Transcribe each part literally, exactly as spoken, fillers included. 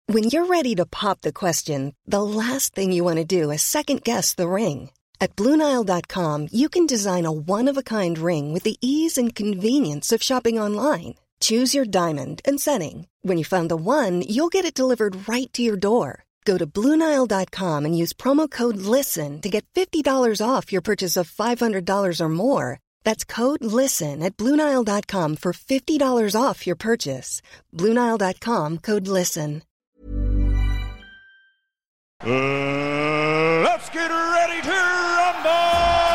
When you're ready to pop the question, the last thing you want to do is second-guess the ring. At Blue Nile dot com, you can design a one-of-a-kind ring with the ease and convenience of shopping online. Choose your diamond and setting. When you find the one, you'll get it delivered right to your door. Go to Blue Nile dot com and use promo code LISTEN to get fifty dollars off your purchase of five hundred dollars or more. That's code LISTEN at Blue Nile dot com for fifty dollars off your purchase. Blue Nile dot com, code LISTEN. Uh, let's get ready to rumble!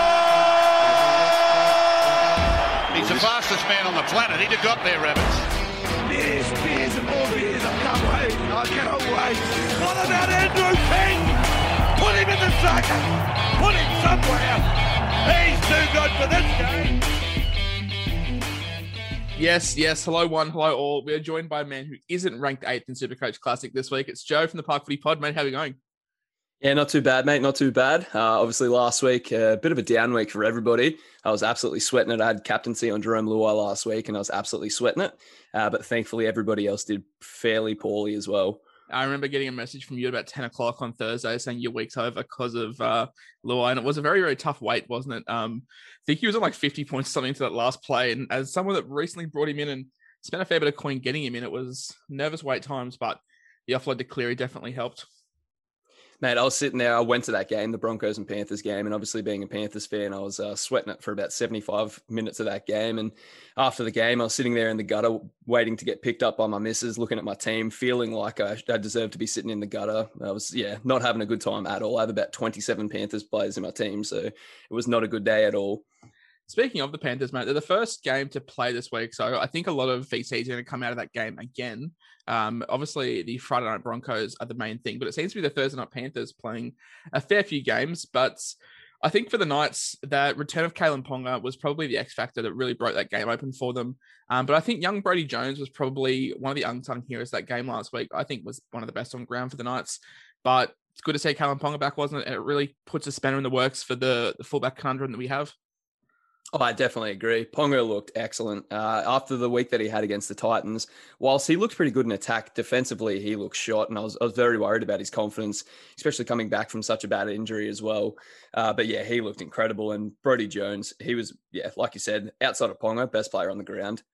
He's the fastest man on the planet. He'd have got there, Rabbits. Beers, beers, and more beers. I can't wait. I cannot wait. What about Andrew King? Put him in the second. Put him somewhere. He's too good for this game. Yes, yes. Hello, one. Hello, all. We are joined by a man who isn't ranked eighth in Supercoach Classic this week. It's Joe from the Park Footy Pod. Mate, how are you going? Yeah, not too bad, mate. Not too bad. Uh, obviously, last week, a bit of a down week for everybody. I was absolutely sweating it. I had captaincy on Jerome Luai last week, and I was absolutely sweating it. Uh, but thankfully, everybody else did fairly poorly as well. I remember getting a message from you at about ten o'clock on Thursday saying your week's over because of uh, Luai, and it was a very, very tough wait, wasn't it? Um, I think he was on like fifty points something to that last play, and as someone that recently brought him in and spent a fair bit of coin getting him in, it was nervous wait times, but the offload to Cleary definitely helped. Mate, I was sitting there. I went to that game, the Broncos and Panthers game, and obviously being a Panthers fan, I was uh, sweating it for about seventy-five minutes of that game. And after the game, I was sitting there in the gutter waiting to get picked up by my missus, looking at my team, feeling like I, I deserved to be sitting in the gutter. I was, yeah, not having a good time at all. I have about twenty-seven Panthers players in my team, so it was not a good day at all. Speaking of the Panthers, mate, they're the first game to play this week, so I think a lot of V Cs are going to come out of that game again. Um, obviously, the Friday night Broncos are the main thing, but it seems to be the Thursday night Panthers playing a fair few games. But I think for the Knights, the return of Kalen Ponga was probably the X factor that really broke that game open for them. Um, but I think young Brody Jones was probably one of the unsung heroes that game last week. I think was one of the best on ground for the Knights. But it's good to see Kalen Ponga back, wasn't it? And it really puts a spanner in the works for the, the fullback conundrum that we have. Oh, I definitely agree. Ponga looked excellent. Uh, after the week that he had against the Titans, whilst he looked pretty good in attack, defensively he looked shot, and I was, I was very worried about his confidence, especially coming back from such a bad injury as well. Uh, but yeah, he looked incredible. And Brody Jones, he was, yeah, like you said, outside of Ponga, best player on the ground.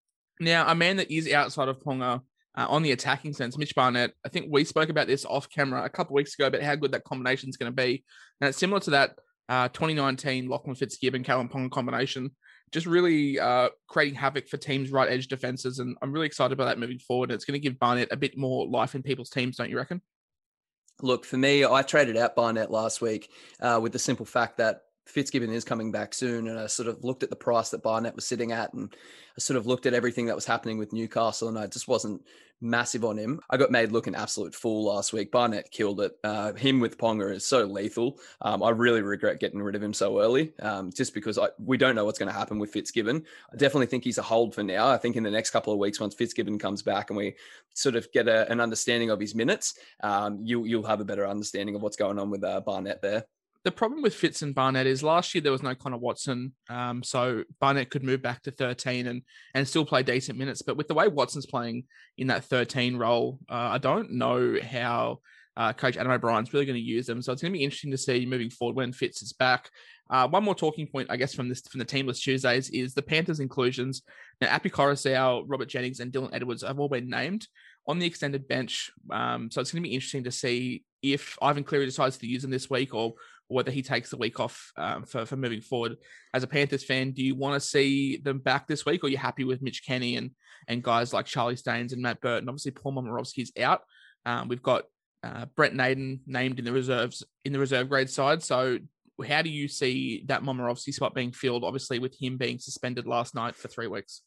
Now, a man that is outside of Ponga uh, on the attacking sense, Mitch Barnett, I think we spoke about this off camera a couple of weeks ago about how good that combination is going to be. And it's similar to that Uh, twenty nineteen Lachlan Fitzgibbon, Kalen Ponga combination, just really uh, creating havoc for teams' right edge defenses. And I'm really excited about that moving forward. It's going to give Barnett a bit more life in people's teams, don't you reckon? Look, for me, I traded out Barnett last week uh, with the simple fact that Fitzgibbon is coming back soon. And I sort of looked at the price that Barnett was sitting at, and I sort of looked at everything that was happening with Newcastle, and I just wasn't massive on him. I got made look an absolute fool last week. Barnett killed it. Uh, him with Ponga is so lethal. Um, I really regret getting rid of him so early, um, just because I, we don't know what's going to happen with Fitzgibbon. I definitely think he's a hold for now. I think in the next couple of weeks, once Fitzgibbon comes back and we sort of get a, an understanding of his minutes, um, you, you'll have a better understanding of what's going on with uh, Barnett there. The problem with Fitz and Barnett is last year there was no Connor Watson, um, so Barnett could move back to thirteen and and still play decent minutes. But with the way Watson's playing in that thirteen role, uh, I don't know how uh, Coach Adam O'Brien's really going to use them. So it's going to be interesting to see moving forward when Fitz is back. Uh, one more talking point, I guess, from this from the Teamless Tuesdays is the Panthers' inclusions. Now, Api Coruscant, Robert Jennings, and Dylan Edwards have all been named on the extended bench. Um, so it's going to be interesting to see if Ivan Cleary decides to use them this week, or whether he takes the week off um, for, for moving forward. As a Panthers fan, do you want to see them back this week, or are you happy with Mitch Kenny and and guys like Charlie Staines and Matt Burton? Obviously, Paul Momirovski's out. Um, we've got uh, Brett Naden named in the reserves in the reserve grade side. So how do you see that Momirovski spot being filled, obviously with him being suspended last night for three weeks?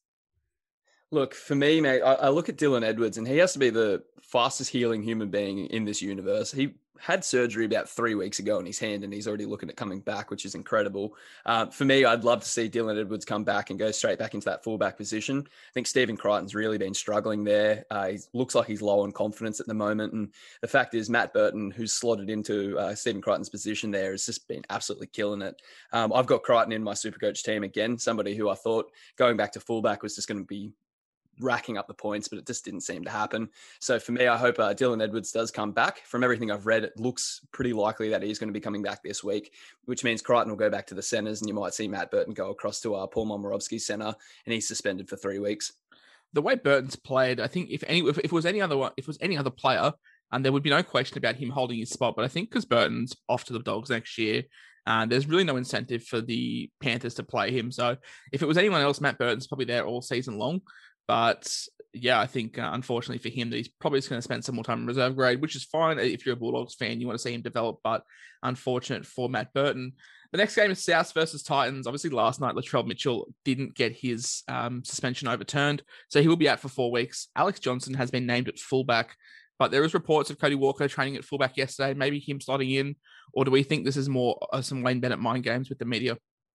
Look, for me, mate, I, I look at Dylan Edwards, and he has to be the fastest healing human being in this universe. He had surgery about three weeks ago in his hand, and he's already looking at coming back, which is incredible. Uh, for me, I'd love to see Dylan Edwards come back and go straight back into that fullback position. I think Stephen Crichton's really been struggling there. Uh, he looks like he's low on confidence at the moment. And the fact is, Matt Burton, who's slotted into uh, Stephen Crichton's position there, has just been absolutely killing it. Um, I've got Crichton in my Supercoach team again, somebody who I thought going back to fullback was just going to be racking up the points, but it just didn't seem to happen. So for me, I hope uh, Dylan Edwards does come back. From everything I've read, it looks pretty likely that he's going to be coming back this week, which means Crichton will go back to the centres, and you might see Matt Burton go across to uh, Paul Momirovski's centre, and he's suspended for three weeks. The way Burton's played, I think if any if, if it was any other one, if it was any other player, and there would be no question about him holding his spot. But I think because Burton's off to the Dogs next year, uh, there's really no incentive for the Panthers to play him. So if it was anyone else, Matt Burton's probably there all season long. But yeah, I think uh, unfortunately for him, that he's probably just going to spend some more time in reserve grade, which is fine if you're a Bulldogs fan. You want to see him develop, but unfortunate for Matt Burton. The next game is South versus Titans. Obviously, last night, Latrell Mitchell didn't get his um, suspension overturned, so he will be out for four weeks. Alex Johnson has been named at fullback, but there was reports of Cody Walker training at fullback yesterday, maybe him slotting in, or do we think this is more uh, some Wayne Bennett mind games with the media?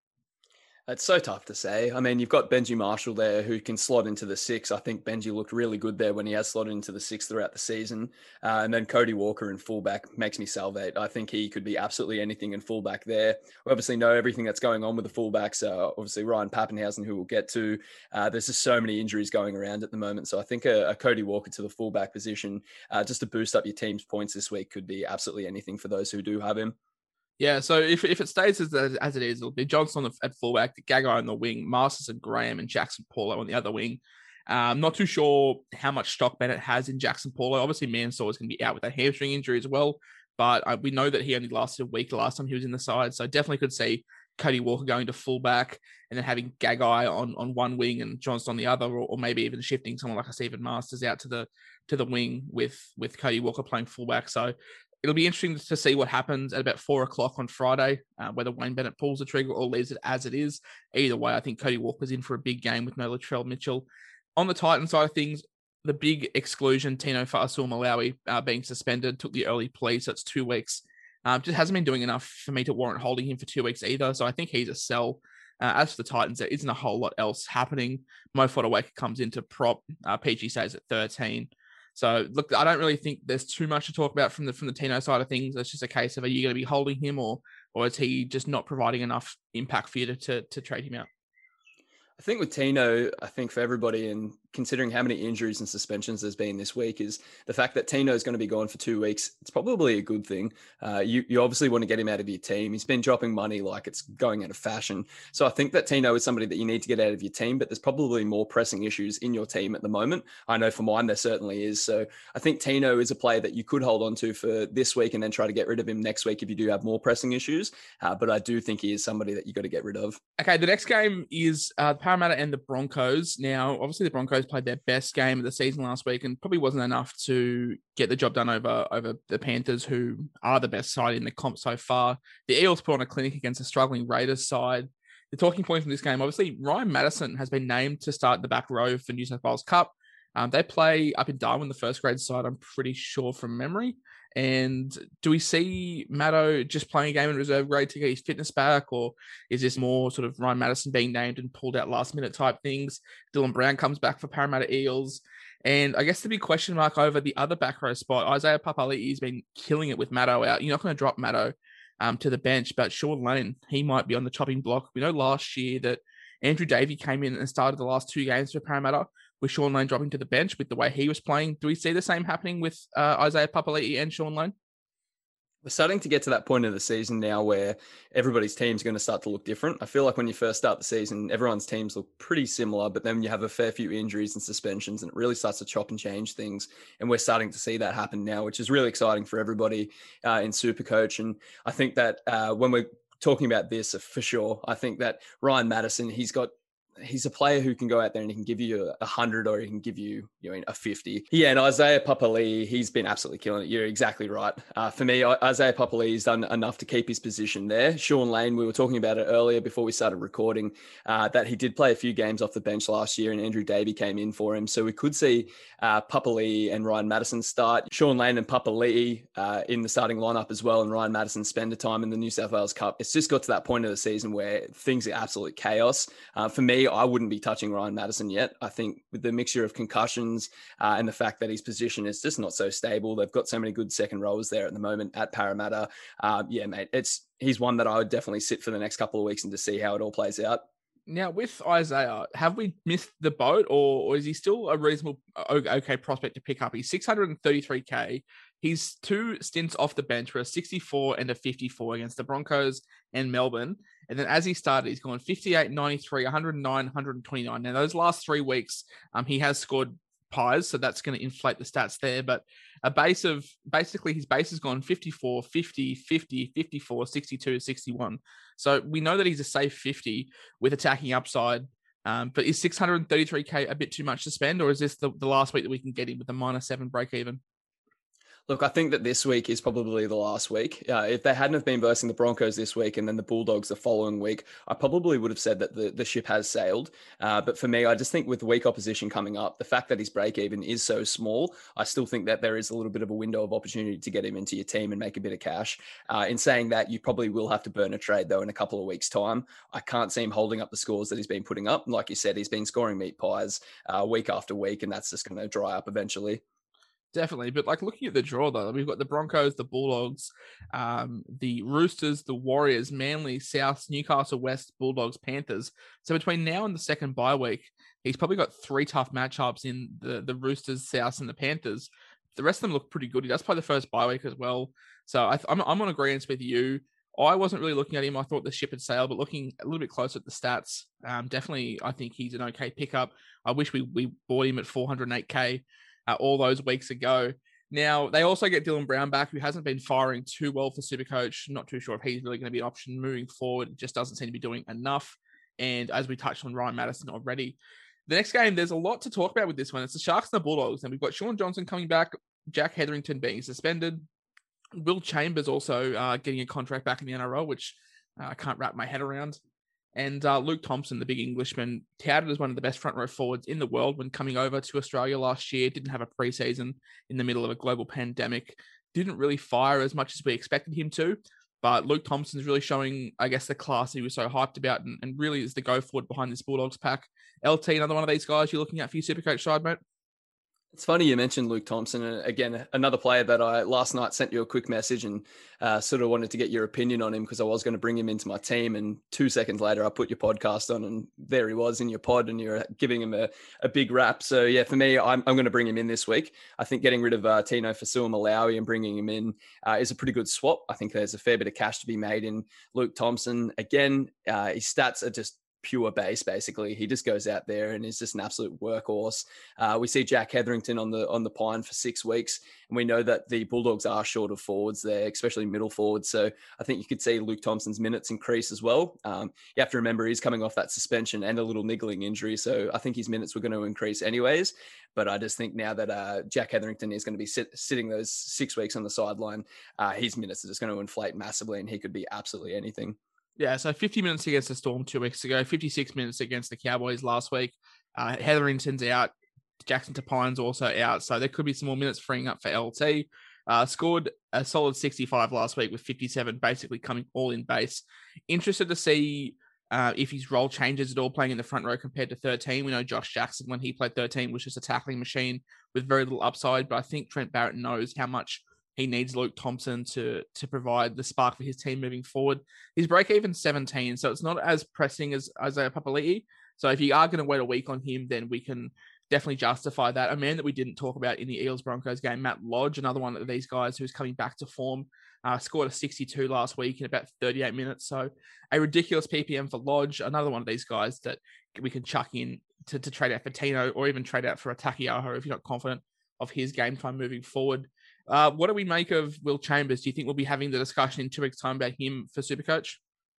It's so tough to say. I mean, you've got Benji Marshall there who can slot into the six. I think Benji looked really good there when he has slotted into the six throughout the season. Uh, and then Cody Walker in fullback makes me salivate. I think he could be absolutely anything in fullback there. We obviously know everything that's going on with the fullbacks. So obviously Ryan Pappenhausen, who we'll get to. Uh, there's just so many injuries going around at the moment. So I think a, a Cody Walker to the fullback position, uh, just to boost up your team's points this week, could be absolutely anything for those who do have him. Yeah, so if if it stays as, as it is, it'll be Johnson on the, at fullback, Gagai on the wing, Masters and Graham and Jackson Paulo on the other wing. I'm um, not too sure how much stock Bennett has in Jackson Paulo. Obviously, Mansour is going to be out with a hamstring injury as well, but uh, we know that he only lasted a week the last time he was in the side, so definitely could see Cody Walker going to fullback and then having Gagai on, on one wing and Johnson on the other, or, or maybe even shifting someone like a Stephen Masters out to the to the wing with, with Cody Walker playing fullback. So it'll be interesting to see what happens at about four o'clock on Friday, uh, whether Wayne Bennett pulls the trigger or leaves it as it is. Either way, I think Cody Walker's in for a big game with no Latrell Mitchell. On the Titan side of things, the big exclusion, Tino Fa'asuamaleaui uh, being suspended, took the early plea, so it's two weeks. Um, just hasn't been doing enough for me to warrant holding him for two weeks either, so I think he's a sell. Uh, as for the Titans, there isn't a whole lot else happening. Mo Fotuaika comes into prop. Uh, P G stays at thirteen. So, look, I don't really think there's too much to talk about from the from the Tino side of things. It's just a case of, are you going to be holding him, or or is he just not providing enough impact for you to, to, to trade him out? I think with Tino, I think for everybody, and considering how many injuries and suspensions there's been this week, is the fact that Tino is going to be gone for two weeks. It's probably a good thing. Uh, you, you obviously want to get him out of your team. He's been dropping money like it's going out of fashion. So I think that Tino is somebody that you need to get out of your team, but there's probably more pressing issues in your team at the moment. I know for mine, there certainly is. So I think Tino is a player that you could hold on to for this week and then try to get rid of him next week if you do have more pressing issues. Uh, but I do think he is somebody that you got to get rid of. Okay, the next game is uh, Parramatta and the Broncos. Now, obviously, the Broncos played their best game of the season last week and probably wasn't enough to get the job done over, over the Panthers, who are the best side in the comp so far. The Eels put on a clinic against a struggling Raiders side. The talking point from this game, obviously, Ryan Madison has been named to start the back row for New South Wales Cup. Um, they play up in Darwin, the first grade side, I'm pretty sure from memory. And do we see Maddo just playing a game in reserve grade to get his fitness back, or is this more sort of Ryan Madison being named and pulled out last minute type things? Dylan Brown comes back for Parramatta Eels. And I guess the big question mark over the other back row spot, Isaiah Papali'i has been killing it with Maddo out. You're not going to drop Maddo um, to the bench, but Sean Lane, he might be on the chopping block. We know last year that Andrew Davey came in and started the last two games for Parramatta with Sean Lane dropping to the bench with the way he was playing. Do we see the same happening with uh, Isaiah Papali'i and Sean Lane? We're starting to get to that point of the season now where everybody's team's going to start to look different. I feel like when you first start the season, everyone's teams look pretty similar, but then you have a fair few injuries and suspensions and it really starts to chop and change things. And we're starting to see that happen now, which is really exciting for everybody uh, in Supercoach. And I think that uh, when we're talking about this, uh, for sure, I think that Ryan Madison, he's got he's a player who can go out there and he can give you a hundred or he can give you, you know, a fifty. Yeah, and Isaiah Papali'i, he's been absolutely killing it. You're exactly right. Uh, for me, Isaiah Papali'i's done enough to keep his position there. Sean Lane, we were talking about it earlier before we started recording, uh, that he did play a few games off the bench last year and Andrew Davey came in for him. So we could see uh, Papali'i and Ryan Madison start. Sean Lane and Papali'i uh, in the starting lineup as well, and Ryan Madison spend the time in the New South Wales Cup. It's just got to that point of the season where things are absolute chaos. Uh, for me, I wouldn't be touching Ryan Madison yet. I think with the mixture of concussions uh, and the fact that his position is just not so stable, they've got so many good second rowers there at the moment at Parramatta. Uh, yeah, mate, it's he's one that I would definitely sit for the next couple of weeks and to see how it all plays out. Now, with Isaiah, have we missed the boat, or, or is he still a reasonable, okay prospect to pick up? He's six hundred thirty-three K. He's two stints off the bench for a sixty-four and a fifty-four against the Broncos and Melbourne. And then as he started, he's gone fifty-eight, ninety-three, one oh nine, one twenty-nine. Now, those last three weeks, um, he has scored pies, so that's going to inflate the stats there. But a base of, basically his base has gone fifty-four, fifty, fifty, fifty-four, sixty-two, sixty-one. So we know that he's a safe fifty with attacking upside. Um, but is six hundred thirty-three K a bit too much to spend, or is this the, the last week that we can get him with a minus seven break even? Look, I think that this week is probably the last week. Uh, if they hadn't have been versing the Broncos this week and then the Bulldogs the following week, I probably would have said that the, the ship has sailed. Uh, but for me, I just think with weak opposition coming up, the fact that his break even is so small, I still think that there is a little bit of a window of opportunity to get him into your team and make a bit of cash. Uh, in saying that, you probably will have to burn a trade, though, in a couple of weeks' time. I can't see him holding up the scores that he's been putting up. And like you said, he's been scoring meat pies uh, week after week, and that's just going to dry up eventually. Definitely. But like looking at the draw, though, we've got the Broncos, the Bulldogs, um, the Roosters, the Warriors, Manly, South, Newcastle, West, Bulldogs, Panthers. So between now and the second bye week, he's probably got three tough matchups in the, the Roosters, South, and the Panthers. The rest of them look pretty good. He does play the first bye week as well. So I th- I'm, I'm on agreement with you. I wasn't really looking at him. I thought the ship had sailed, but looking a little bit closer at the stats, um, definitely I think he's an okay pickup. I wish we, we bought him at four hundred eight K. Uh, all those weeks ago. Now, they also get Dylan Brown back, who hasn't been firing too well for Supercoach. Not too sure if he's really going to be an option moving forward. It just doesn't seem to be doing enough. And as we touched on Ryan Madison already, the next game, there's a lot to talk about with this one. It's the Sharks and the Bulldogs. And we've got Shaun Johnson coming back, Jack Hetherington being suspended, Will Chambers also uh, getting a contract back in the N R L, which uh, I can't wrap my head around. And uh, Luke Thompson, the big Englishman, touted as one of the best front row forwards in the world when coming over to Australia last year. Didn't have a preseason in the middle of a global pandemic. Didn't really fire as much as we expected him to. But Luke Thompson's really showing, I guess, the class he was so hyped about and, and really is the go forward behind this Bulldogs pack. L T, another one of these guys you're looking at for your Supercoach side, mate? It's funny you mentioned Luke Thompson. And again, another player that I last night sent you a quick message and uh, sort of wanted to get your opinion on him because I was going to bring him into my team. And two seconds later, I put your podcast on and there he was in your pod and you're giving him a, a big rap. So yeah, for me, I'm, I'm going to bring him in this week. I think getting rid of uh, Tino Fa'asuamaleaui and bringing him in uh, is a pretty good swap. I think there's a fair bit of cash to be made in Luke Thompson. Again, uh, his stats are just pure base, basically. He just goes out there and is just an absolute workhorse. Uh, we see Jack Hetherington on the on the pine for six weeks, and we know that the Bulldogs are short of forwards there, especially middle forwards. So I think you could see Luke Thompson's minutes increase as well. Um, you have to remember he's coming off that suspension and a little niggling injury, so I think his minutes were going to increase anyways. But I just think now that uh, Jack Hetherington is going to be sit, sitting those six weeks on the sideline, uh, his minutes are just going to inflate massively, and he could be absolutely anything. Yeah, so fifty minutes against the Storm two weeks ago, fifty-six minutes against the Cowboys last week. Uh, Hetherington's out. Jackson Tapine's also out. So there could be some more minutes freeing up for L T. Uh, scored a solid sixty-five last week with fifty-seven, basically coming all in base. Interested to see uh, if his role changes at all playing in the front row compared to thirteen. We know Josh Jackson, when he played thirteen, was just a tackling machine with very little upside. But I think Trent Barrett knows how much he needs Luke Thompson to to provide the spark for his team moving forward. His break even seventeen, so it's not as pressing as Isaiah Papali'i. So if you are going to wait a week on him, then we can definitely justify that. A man that we didn't talk about in the Eels-Broncos game, Matt Lodge, another one of these guys who's coming back to form, uh, scored a sixty-two last week in about thirty-eight minutes. So a ridiculous P P M for Lodge, another one of these guys that we can chuck in to, to trade out for Tino or even trade out for a Takiaho if you're not confident of his game time moving forward. Uh, what do we make of Will Chambers? Do you think we'll be having the discussion in two weeks' time about him for Supercoach?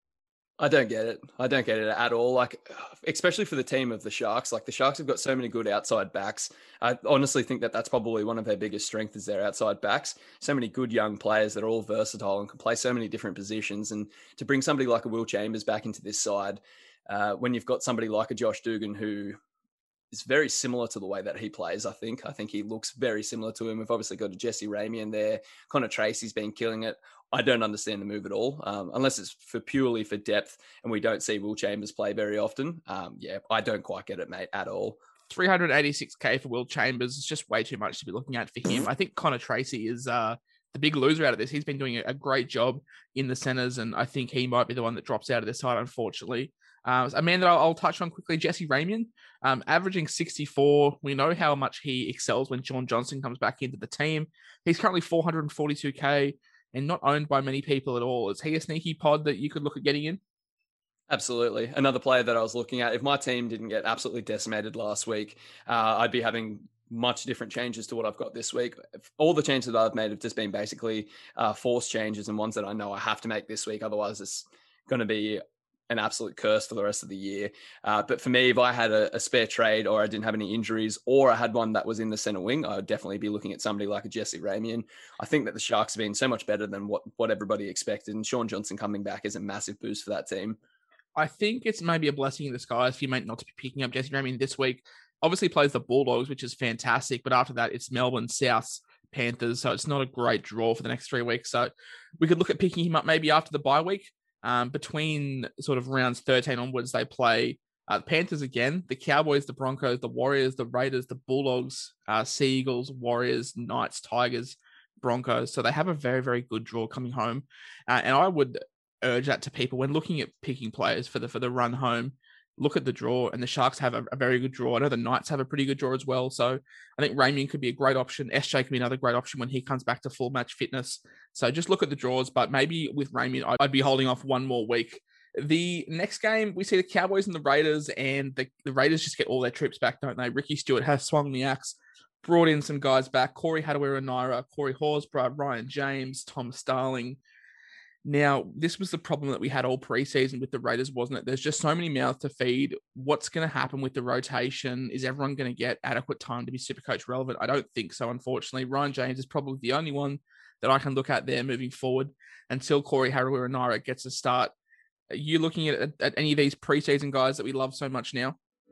I don't get it. I don't get it at all. Like, especially for the team of the Sharks. Like, the Sharks have got so many good outside backs. I honestly think that that's probably one of their biggest strengths is their outside backs. So many good young players that are all versatile and can play so many different positions. And to bring somebody like a Will Chambers back into this side, uh, when you've got somebody like a Josh Dugan who is very similar to the way that he plays, I think. I think he looks very similar to him. We've obviously got a Jesse Ramey in there. Connor Tracy's been killing it. I don't understand the move at all, um, unless it's for purely for depth and we don't see Will Chambers play very often. Um, yeah, I don't quite get it, mate, at all. three hundred eighty-six K for Will Chambers is just way too much to be looking at for him. I think Connor Tracy is uh, the big loser out of this. He's been doing a great job in the centres, and I think he might be the one that drops out of this side, unfortunately. Uh, a man that I'll, I'll touch on quickly, Jesse Ramian, um, averaging sixty-four. We know how much he excels when Shaun Johnson comes back into the team. He's currently four hundred forty-two K and not owned by many people at all. Is he a sneaky pod that you could look at getting in? Absolutely. Another player that I was looking at, if my team didn't get absolutely decimated last week, uh, I'd be having much different changes to what I've got this week. All the changes that I've made have just been basically uh, forced changes and ones that I know I have to make this week. Otherwise, it's going to be an absolute curse for the rest of the year. Uh, but for me, if I had a, a spare trade or I didn't have any injuries or I had one that was in the center wing, I would definitely be looking at somebody like a Jesse Ramian. I think that the Sharks have been so much better than what, what everybody expected. And Shaun Johnson coming back is a massive boost for that team. I think it's maybe a blessing in disguise for you, mate, not to be picking up Jesse Ramian this week. Obviously plays the Bulldogs, which is fantastic. But after that, it's Melbourne, South, Panthers. So it's not a great draw for the next three weeks. So we could look at picking him up maybe after the bye week. Um, between sort of rounds thirteen onwards, they play uh, the Panthers again, the Cowboys, the Broncos, the Warriors, the Raiders, the Bulldogs, uh, Sea Eagles, Warriors, Knights, Tigers, Broncos. So they have a very, very good draw coming home. Uh, and I would urge that to people when looking at picking players for the for the run home. Look at the draw, and the Sharks have a, a very good draw. I know the Knights have a pretty good draw as well. So I think Ramian could be a great option. S J could be another great option when he comes back to full match fitness. So just look at the draws, but maybe with Ramian, I'd be holding off one more week. The next game, we see the Cowboys and the Raiders, and the, the Raiders just get all their troops back, don't they? Ricky Stewart has swung the axe, brought in some guys back. Corey Hadawira-Naera, Corey Horsburgh, Ryan James, Tom Starling. Now, this was the problem that we had all preseason with the Raiders, wasn't it? There's just so many mouths to feed. What's going to happen with the rotation? Is everyone going to get adequate time to be Supercoach relevant? I don't think so, unfortunately. Ryan James is probably the only one that I can look at there moving forward until Corey Hadawira-Naera gets a start. Are you looking at, at any of these preseason guys that we love so much now?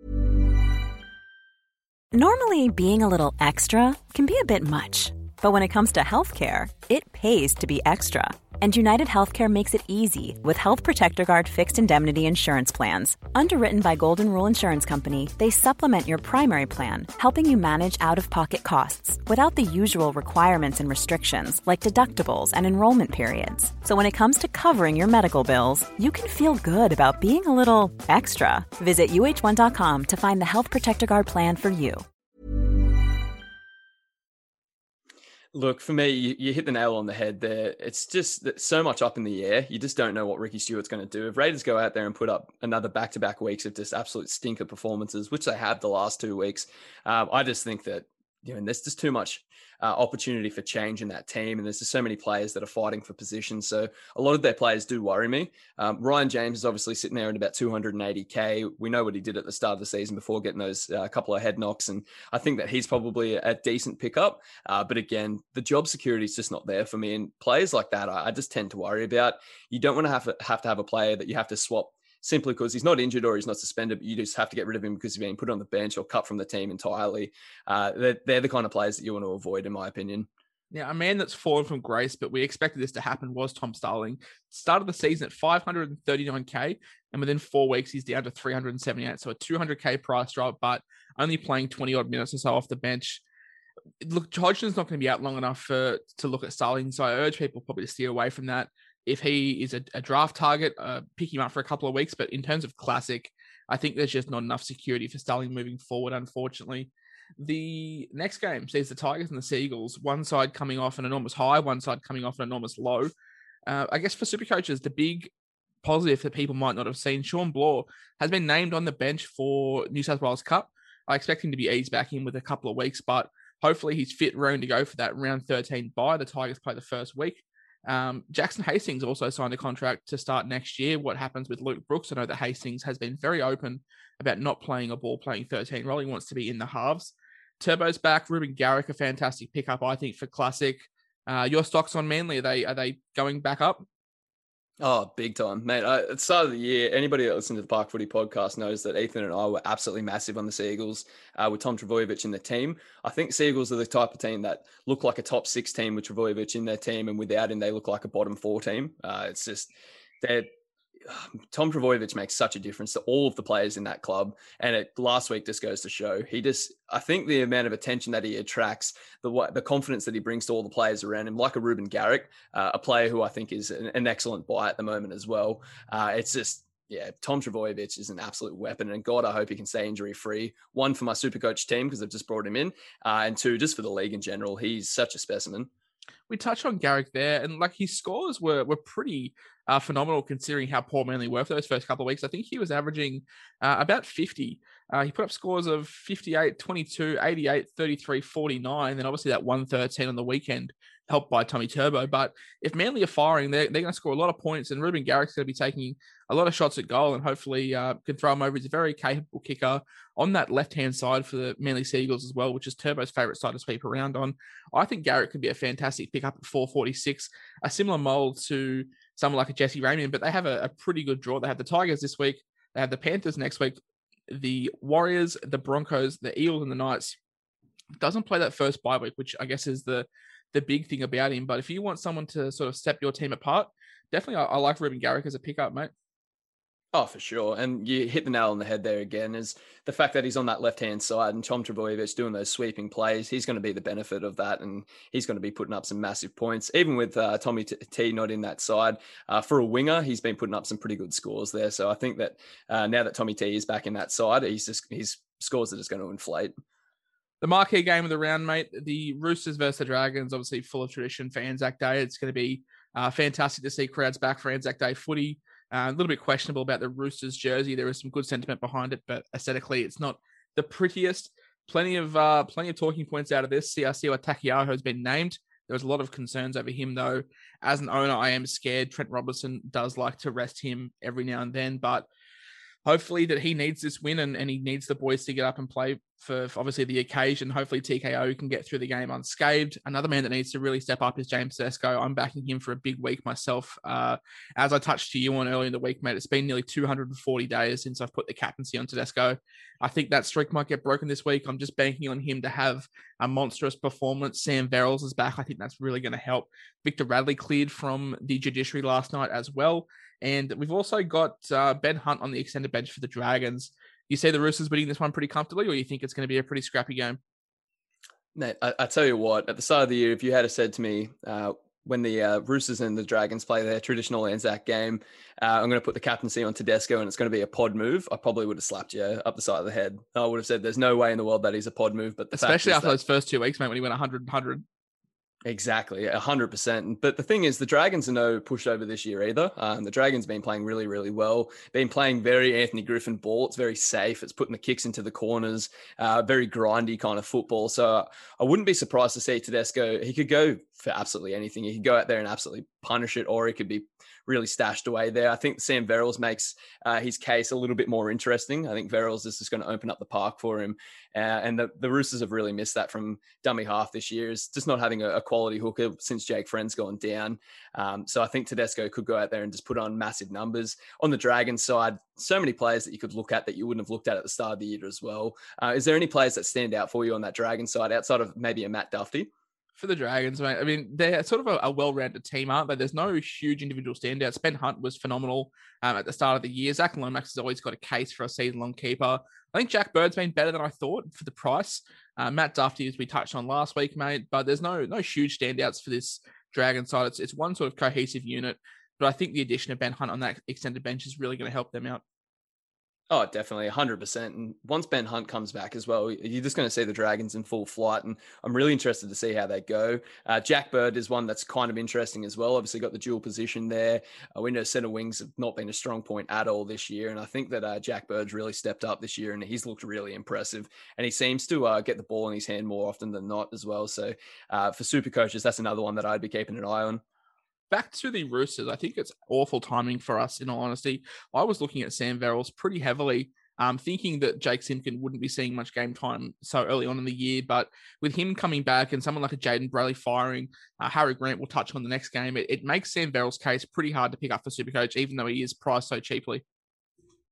Normally, being a little extra can be a bit much. But when it comes to healthcare, it pays to be extra. And United Healthcare makes it easy with Health Protector Guard fixed indemnity insurance plans. Underwritten by Golden Rule Insurance Company, they supplement your primary plan, helping you manage out-of-pocket costs without the usual requirements and restrictions like deductibles and enrollment periods. So when it comes to covering your medical bills, you can feel good about being a little extra. Visit U H one dot com to find the Health Protector Guard plan for you. Look, for me, you, you hit the nail on the head there. It's just so much up in the air. You just don't know what Ricky Stewart's going to do. If Raiders go out there and put up another back-to-back weeks of just absolute stinker performances, which they have the last two weeks, um, I just think that, you know, there's just too much uh, opportunity for change in that team. And there's just so many players that are fighting for positions. So a lot of their players do worry me. Um, Ryan James is obviously sitting there at about two hundred eighty K. We know what he did at the start of the season before getting those uh, couple of head knocks. And I think that he's probably a decent pickup. Uh, but again, the job security is just not there for me. And players like that, I, I just tend to worry about. You don't want to have to have to have a player that you have to swap simply because he's not injured or he's not suspended, but you just have to get rid of him because he's being put on the bench or cut from the team entirely. Uh, they're, they're the kind of players that you want to avoid, in my opinion. Now, a man that's fallen from grace, but we expected this to happen, was Tom Starling. Started the season at five hundred thirty-nine K, and within four weeks, he's down to three hundred seventy-eight. So a two hundred K price drop, but only playing twenty-odd minutes or so off the bench. Look, Hodgson's not going to be out long enough for, to look at Starling, so I urge people probably to steer away from that. If he is a, a draft target, uh, pick him up for a couple of weeks. But in terms of classic, I think there's just not enough security for Starling moving forward, unfortunately. The next game sees the Tigers and the Sea Eagles, one side coming off an enormous high, one side coming off an enormous low. Uh, I guess for Supercoaches, the big positive that people might not have seen, Shawn Blore has been named on the bench for New South Wales Cup. I expect him to be eased back in with a couple of weeks, but hopefully he's fit, raring to go for that round thirteen bye. The Tigers play the first week. Um, Jackson Hastings also signed a contract to start next year. What happens with Luke Brooks? I know that Hastings has been very open about not playing a ball playing thirteen role. He wants to be in the halves. Turbo's back. Ruben Garrick, a fantastic pickup, I think, for Classic. Uh, your stocks on Manly, are they are they going back up? Oh, big time, mate. I, at the start of the year, anybody that listens to the Park Footy podcast knows that Ethan and I were absolutely massive on the Sea Eagles uh, with Tom Trbojevic in the team. I think Sea Eagles are the type of team that look like a top six team with Trbojevic in their team, and without him, they look like a bottom four team. Uh, it's just, they're Tom Trbojevic makes such a difference to all of the players in that club. And it last week just goes to show he just, I think the amount of attention that he attracts, the the confidence that he brings to all the players around him, like a Ruben Garrick, uh, a player who I think is an, an excellent buy at the moment as well. Uh, it's just, yeah, Tom Trbojevic is an absolute weapon. And God, I hope he can stay injury free. One, for my Supercoach team, because I've just brought him in. Uh, and two, just for the league in general. He's such a specimen. We touched on Garrick there, and like his scores were were pretty uh, phenomenal considering how poor Manly were for those first couple of weeks. I think he was averaging uh, about fifty. Uh, he put up scores of fifty-eight, twenty-two, eighty-eight, thirty-three, forty-nine, and then obviously that one thirteen on the weekend, helped by Tommy Turbo. But if Manly are firing, they're, they're going to score a lot of points, and Ruben Garrick's going to be taking a lot of shots at goal and hopefully uh, can throw him over. He's a very capable kicker on that left-hand side for the Manly Seagulls as well, which is Turbo's favourite side to sweep around on. I think Garrick could be a fantastic pickup at four forty-six, a similar mould to someone like a Jesse Ramian, but they have a, a pretty good draw. They have the Tigers this week, they have the Panthers next week, the Warriors, the Broncos, the Eels, and the Knights. Doesn't play that first bye week, which I guess is the the big thing about him. But if you want someone to sort of step your team apart, definitely I, I like Ruben Garrick as a pickup, mate. Oh, for sure. And you hit the nail on the head there again, is the fact that he's on that left-hand side and Tom Trbojevic doing those sweeping plays. He's going to be the benefit of that, and he's going to be putting up some massive points. Even with uh, Tommy T not in that side, uh, for a winger, he's been putting up some pretty good scores there. So I think that uh, now that Tommy T is back in that side, he's just his scores are just going to inflate. The marquee game of the round, mate, the Roosters versus the Dragons, obviously full of tradition for Anzac Day. It's going to be uh, fantastic to see crowds back for Anzac Day footy. Uh, a little bit questionable about the Roosters jersey. There is some good sentiment behind it, but aesthetically, it's not the prettiest. Plenty of uh, plenty of talking points out of this. C R C or Takiaho has been named. There was a lot of concerns over him, though. As an owner, I am scared. Trent Robertson does like to rest him every now and then, but hopefully that he needs this win and, and he needs the boys to get up and play for, for obviously the occasion. Hopefully T K O can get through the game unscathed. Another man that needs to really step up is James Tedesco. I'm backing him for a big week myself. Uh, as I touched to you on earlier in the week, mate, it's been nearly two hundred forty days since I've put the captaincy on Tedesco. I think that streak might get broken this week. I'm just banking on him to have a monstrous performance. Sam Verrills is back. I think that's really going to help. Victor Radley cleared from the judiciary last night as well. And we've also got uh, Ben Hunt on the extended bench for the Dragons. You see the Roosters winning this one pretty comfortably, or you think it's going to be a pretty scrappy game? Mate, I, I tell you what, at the start of the year, if you had said to me uh, when the uh, Roosters and the Dragons play their traditional Anzac game, uh, I'm going to put the captaincy on Tedesco and it's going to be a pod move, I probably would have slapped you up the side of the head. I would have said there's no way in the world that he's a pod move. But the especially fact after that, those first two weeks, mate, when he went one hundred, one hundred. Exactly, one hundred percent. But the thing is, the Dragons are no pushover this year either. Um, the Dragons been playing really, really well. Been playing very Anthony Griffin ball. It's very safe. It's putting the kicks into the corners. Uh, very grindy kind of football. So I wouldn't be surprised to see Tedesco. He could go for absolutely anything. He could go out there and absolutely punish it, or he could be really stashed away there. I think Sam Verrills makes uh, his case a little bit more interesting. I think Verrills is just going to open up the park for him. Uh, and the, the Roosters have really missed that from dummy half this year, is just not having a, a quality hooker since Jake Friend's gone down. Um, so I think Tedesco could go out there and just put on massive numbers. On the Dragons side, so many players that you could look at that you wouldn't have looked at at the start of the year as well. Uh, is there any players that stand out for you on that Dragon side outside of maybe a Matt Duffy? For the Dragons, mate, I mean, they're sort of a, a well-rounded team, aren't they? There's no huge individual standouts. Ben Hunt was phenomenal um, at the start of the year. Zach Lomax has always got a case for a season-long keeper. I think Jack Bird's been better than I thought for the price. Uh, Matt Duffy, as we touched on last week, mate, but there's no no huge standouts for this Dragon side. It's, it's one sort of cohesive unit, but I think the addition of Ben Hunt on that extended bench is really going to help them out. Oh, definitely, one hundred percent. And once Ben Hunt comes back as well, you're just going to see the Dragons in full flight. And I'm really interested to see how they go. Uh, Jack Bird is one that's kind of interesting as well. Obviously got the dual position there. Uh, we know centre wings have not been a strong point at all this year. And I think that uh, Jack Bird's really stepped up this year and he's looked really impressive. And he seems to uh, get the ball in his hand more often than not as well. So uh, for super coaches, that's another one that I'd be keeping an eye on. Back to the Roosters, I think it's awful timing for us, in all honesty. I was looking at Sam Verrills pretty heavily, um, thinking that Jake Simpkin wouldn't be seeing much game time so early on in the year. But with him coming back and someone like a Jaden Bradley firing, uh, Harry Grant will touch on the next game, it, it makes Sam Verrills' case pretty hard to pick up for Supercoach, even though he is priced so cheaply.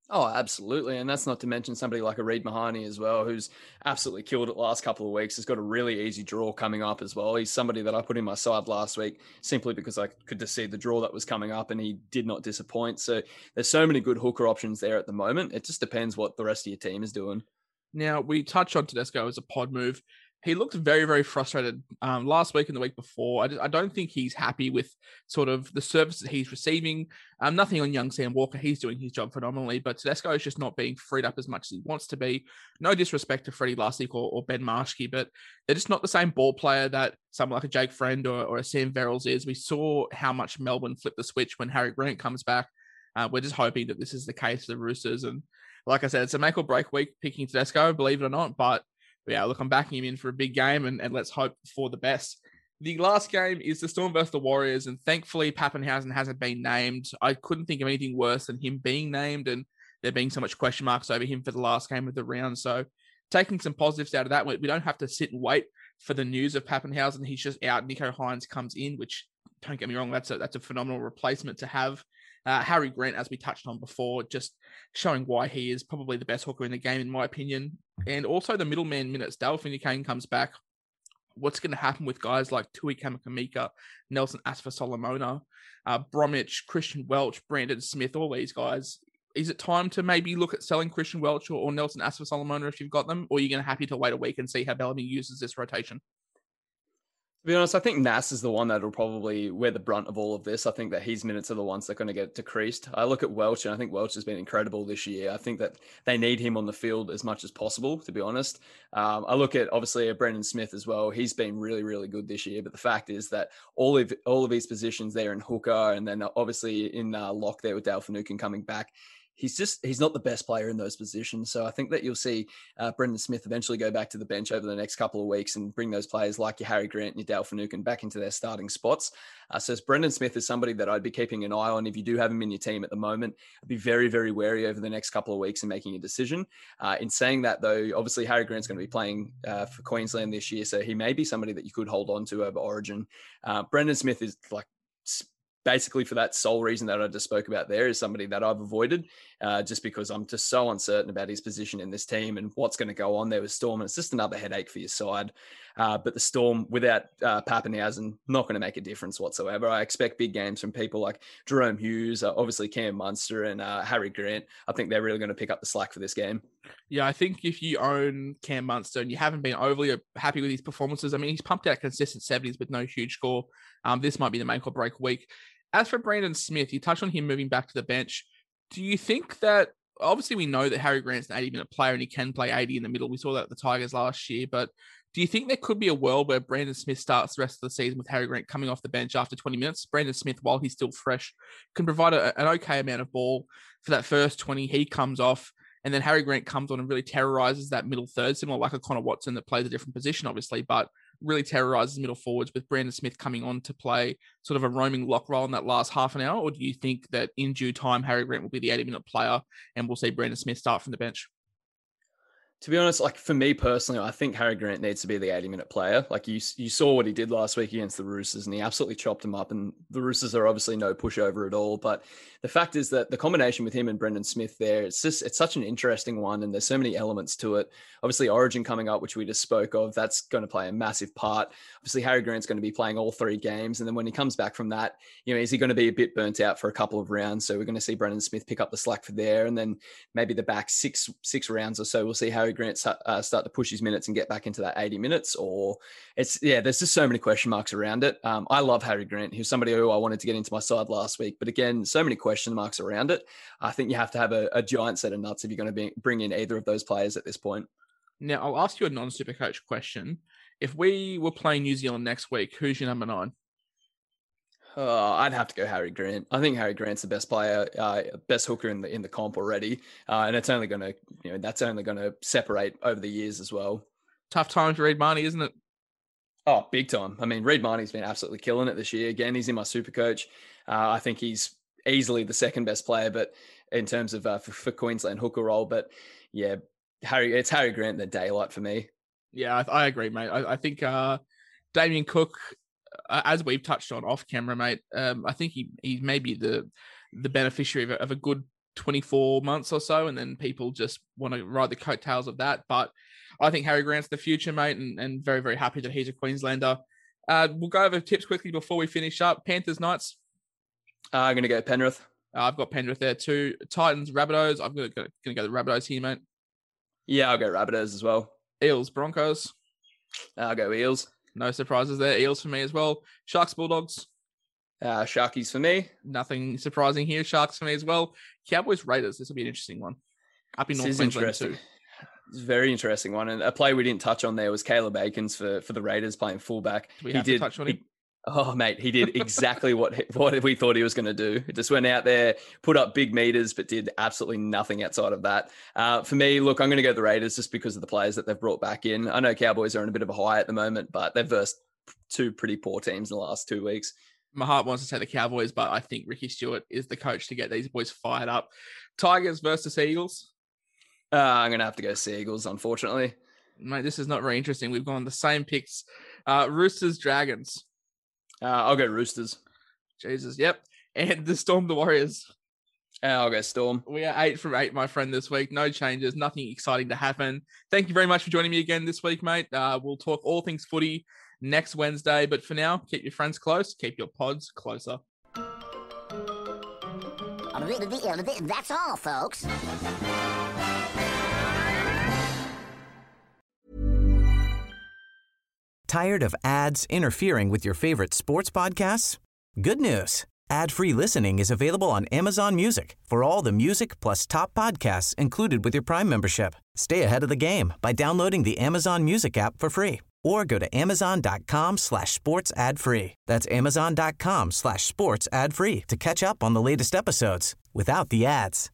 Oh, absolutely. And that's not to mention somebody like a Reid Mahoney as well, who's absolutely killed it last couple of weeks. Has got a really easy draw coming up as well. He's somebody that I put in my side last week simply because I could just see the draw that was coming up and he did not disappoint. So there's so many good hooker options there at the moment. It just depends what the rest of your team is doing. Now, we touched on Tedesco as a pod move. He looked very, very frustrated um, last week and the week before. I, just, I don't think he's happy with sort of the service that he's receiving. Um, nothing on young Sam Walker. He's doing his job phenomenally, but Tedesco is just not being freed up as much as he wants to be. No disrespect to Freddie Lussick or, or Ben Marschke, but they're just not the same ball player that someone like a Jake Friend or, or a Sam Verrills is. We saw how much Melbourne flipped the switch when Harry Grant comes back. Uh, we're just hoping that this is the case for the Roosters. And like I said, it's a make or break week picking Tedesco, believe it or not, but yeah, look, I'm backing him in for a big game, and, and let's hope for the best. The last game is the Storm versus the Warriors, and thankfully Pappenhausen hasn't been named. I couldn't think of anything worse than him being named and there being so much question marks over him for the last game of the round. So taking some positives out of that, we don't have to sit and wait for the news of Pappenhausen. He's just out. Nico Hines comes in, which, don't get me wrong, that's a, that's a phenomenal replacement to have. Uh, Harry Grant, as we touched on before, just showing why he is probably the best hooker in the game, in my opinion. And also the middleman minutes. Dale Finucane comes back. What's going to happen with guys like Tui Kamakamika, Nelson Asfa-Solomona, uh, Bromwich, Christian Welch, Brandon Smith, all these guys? Is it time to maybe look at selling Christian Welch or, or Nelson Asfa-Solomona if you've got them? Or are you going to happy to wait a week and see how Bellamy uses this rotation? To be honest, I think Nas is the one that'll probably wear the brunt of all of this. I think that his minutes are the ones that are going to get decreased. I look at Welch, and I think Welch has been incredible this year. I think that they need him on the field as much as possible, to be honest. Um, I look at, obviously, uh, Brendan Smith as well. He's been really, really good this year. But the fact is that all of all of these positions there in hooker, and then obviously in uh, lock there with Dale Finucane coming back, he's just, he's not the best player in those positions. So I think that you'll see uh, Brendan Smith eventually go back to the bench over the next couple of weeks and bring those players like your Harry Grant and your Dale Finucane back into their starting spots. Uh, so Brendan Smith is somebody that I'd be keeping an eye on. If you do have him in your team at the moment, I'd be very, very wary over the next couple of weeks in making a decision. Uh, in saying that though, obviously Harry Grant's going to be playing uh, for Queensland this year. So he may be somebody that you could hold on to over Origin. Uh, Brendan Smith is like, basically for that sole reason that I just spoke about there, is somebody that I've avoided uh, just because I'm just so uncertain about his position in this team and what's going to go on there with Storm. And it's just another headache for your side. Uh, but the Storm without uh, Pappenhausen, not going to make a difference whatsoever. I expect big games from people like Jerome Hughes, uh, obviously Cam Munster and uh, Harry Grant. I think they're really going to pick up the slack for this game. Yeah, I think if you own Cam Munster and you haven't been overly happy with his performances, I mean, he's pumped out consistent seventies with no huge score. Um, this might be the make or break week. As for Brandon Smith, you touched on him moving back to the bench. Do you think that, obviously we know that Harry Grant's an eighty-minute player and he can play eighty in the middle. We saw that at the Tigers last year. But do you think there could be a world where Brandon Smith starts the rest of the season with Harry Grant coming off the bench after twenty minutes? Brandon Smith, while he's still fresh, can provide a, an okay amount of ball for that first twenty. He comes off, and then Harry Grant comes on and really terrorizes that middle third, similar like a Connor Watson that plays a different position, obviously, but really terrorizes middle forwards with Brandon Smith coming on to play sort of a roaming lock role in that last half an hour? Or do you think that in due time, Harry Grant will be the eighty-minute player and we'll see Brandon Smith start from the bench? To be honest, like for me personally, I think Harry Grant needs to be the eighty-minute player. Like you, you saw what he did last week against the Roosters, and he absolutely chopped them up. And the Roosters are obviously no pushover at all. But the fact is that the combination with him and Brendan Smith there, it's just it's such an interesting one, and there's so many elements to it. Obviously, Origin coming up, which we just spoke of, that's going to play a massive part. Obviously, Harry Grant's going to be playing all three games, and then when he comes back from that, you know, is he going to be a bit burnt out for a couple of rounds? So we're going to see Brendan Smith pick up the slack for there, and then maybe the back six six rounds or so, we'll see Harry Grant uh, start to push his minutes and get back into that eighty minutes. Or it's, yeah, there's just so many question marks around it. Um, I love Harry Grant. He was somebody who I wanted to get into my side last week, but again, so many question marks around it. I think you have to have a, a giant set of nuts if you're going to be, bring in either of those players at this point. Now, I'll ask you a non-super coach question. If we were playing New Zealand next week, who's your number nine? Oh, I'd have to go Harry Grant. I think Harry Grant's the best player, uh, best hooker in the in the comp already, uh, and it's only going to, you know, that's only going to separate over the years as well. Tough time for Reid Marnie, isn't it? Oh, big time. I mean, Reid Marnie's been absolutely killing it this year. Again, he's in my super coach. Uh, I think he's easily the second best player, but in terms of uh, for, for Queensland hooker role, but yeah, Harry, it's Harry Grant the daylight for me. Yeah, I, I agree, mate. I, I think uh, Damien Cook, uh, as we've touched on off camera, mate, um, I think he he may be the the beneficiary of a, of a good twenty-four months or so, and then people just want to ride the coattails of that. But I think Harry Grant's the future, mate, and, and very, very happy that he's a Queenslander. Uh, we'll go over tips quickly before we finish up. Panthers, Knights. Uh, I'm going to go Penrith. Uh, I've got Penrith there too. Titans, Rabbitohs. I'm going to go the Rabbitohs here, mate. Yeah, I'll go Rabbitohs as well. Eels, Broncos. I'll go Eels. No surprises there. Eels for me as well. Sharks, Bulldogs. Uh, Sharkies for me. Nothing surprising here. Sharks for me as well. Cowboys, Raiders. This will be an interesting one. Up in North Queensland too. It's a very interesting one. And a play we didn't touch on there was Caleb Aikens for, for the Raiders playing fullback. Do we he have did, to touch on him? He, oh, mate, he did exactly what what we thought he was going to do. He just went out there, put up big meters, but did absolutely nothing outside of that. Uh, for me, look, I'm going to go the Raiders just because of the players that they've brought back in. I know Cowboys are in a bit of a high at the moment, but they've versed two pretty poor teams in the last two weeks. My heart wants to say the Cowboys, but I think Ricky Stewart is the coach to get these boys fired up. Tigers versus Eagles. Uh, I'm going to have to go Seagulls, unfortunately. Mate, this is not very interesting. We've gone the same picks. Uh, Roosters, Dragons. Uh, I'll go Roosters. Jesus, yep. And the Storm, the Warriors. Uh, I'll go Storm. We are eight from eight, my friend, this week. No changes, nothing exciting to happen. Thank you very much for joining me again this week, mate. Uh, we'll talk all things footy next Wednesday. But for now, keep your friends close. Keep your pods closer. That's all, folks. Tired of ads interfering with your favorite sports podcasts? Good news. Ad-free listening is available on Amazon Music for all the music plus top podcasts included with your Prime membership. Stay ahead of the game by downloading the Amazon Music app for free or go to amazon.com slash sports ad free. That's amazon.com slash sports ad free to catch up on the latest episodes without the ads.